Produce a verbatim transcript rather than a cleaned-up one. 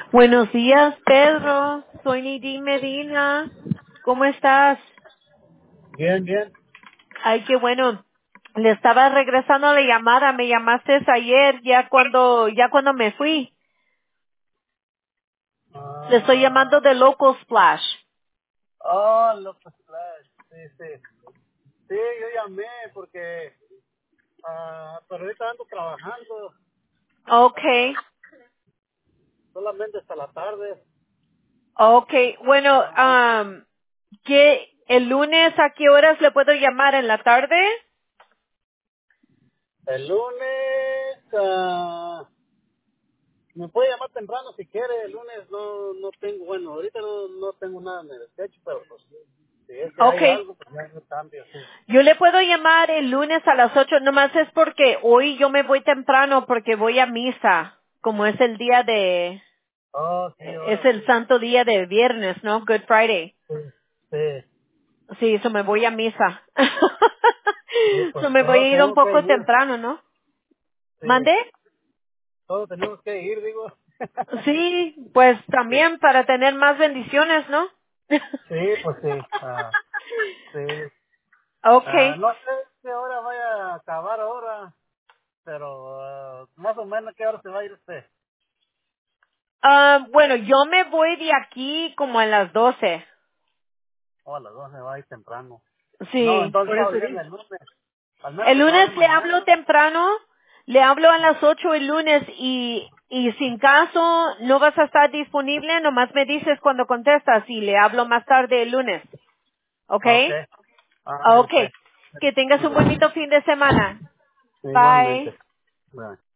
Buenos días, Pedro. Soy Nidín Medina. ¿Cómo estás? Bien, bien. Ay, qué bueno. Le estaba regresando la llamada. Me llamaste ayer, ya cuando, ya cuando me fui. Le estoy llamando Ah, de Local Splash. oh, López Flash. Sí, sí. Sí, yo llamé porque, ah, pero ahorita ando trabajando ah, Okay, solamente hasta la tarde. okay. Bueno, Ah, um, ¿qué, el lunes a qué horas le puedo llamar? ¿En la tarde? el lunes, ah, me puede llamar temprano si quiere. El lunes no no tengo, bueno, ahorita no, no tengo nada en el sketch, pero pues si es que hay Okay. algo, pues ya no cambio, sí. Yo le puedo llamar el lunes a las ocho, nomás es porque hoy yo me voy temprano porque voy a misa, como es el día de, Oh, sí, es ahora el sí. santo día de viernes, ¿no? Good Friday. Sí, sí. Sí, eso me voy a misa. Sí, So pues me voy todos a ir un tenemos que poco ir. temprano, ¿no? Sí, ¿Mande? todos tenemos que ir, digo. Sí, pues Sí, también para tener más bendiciones, ¿no? sí, pues sí. Ah, sí. Ah, Okay. no sé qué hora vaya a acabar ahora, pero ah, más o menos qué hora se va a ir usted. Ah, bueno, yo me voy de aquí como a las doce. O a las dos se va a ir temprano. No, Sí, entonces por está eso bien digo. el lunes. Al menos El que me hable lunes le hablo mañana. temprano, le hablo a las ocho el lunes y, y sin caso no vas a estar disponible, nomás me dices cuando contestas y le hablo más tarde el lunes. ¿Ok? Ok. Ándale, Ok. pues. Que tengas un bonito fin de semana. Bye. Igualmente. Bueno.